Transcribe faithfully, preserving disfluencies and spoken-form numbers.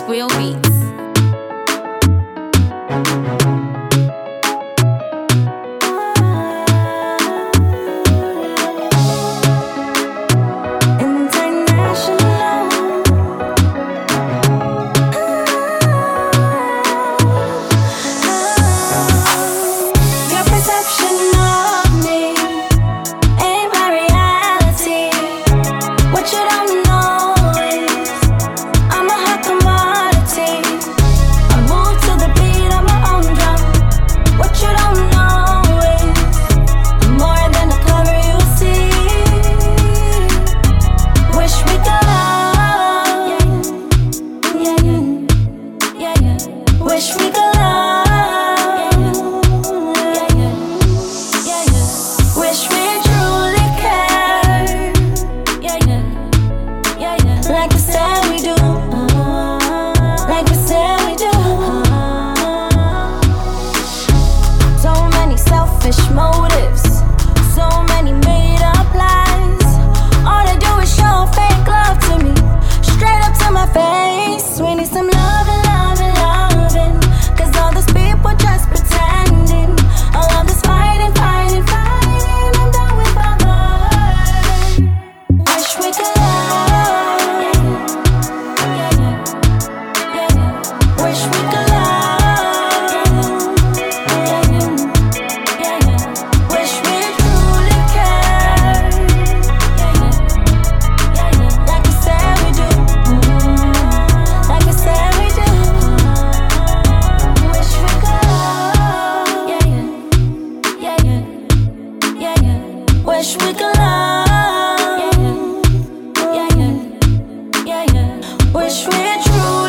Squill Beats. Wish we could love, wish we truly care, like we said we do, like we said we do. So many selfish motives, so many made up lies. All they do is show fake love to me, straight up to my face. We need some love and love and loving, cause all those people just pretending. All of this fighting, fighting, fighting, I'm done with all the hurting. Wish we could love, wish we could love, wish we truly care, like we said we do, like we said we do. Wish we could love, wish we could love, wish we truly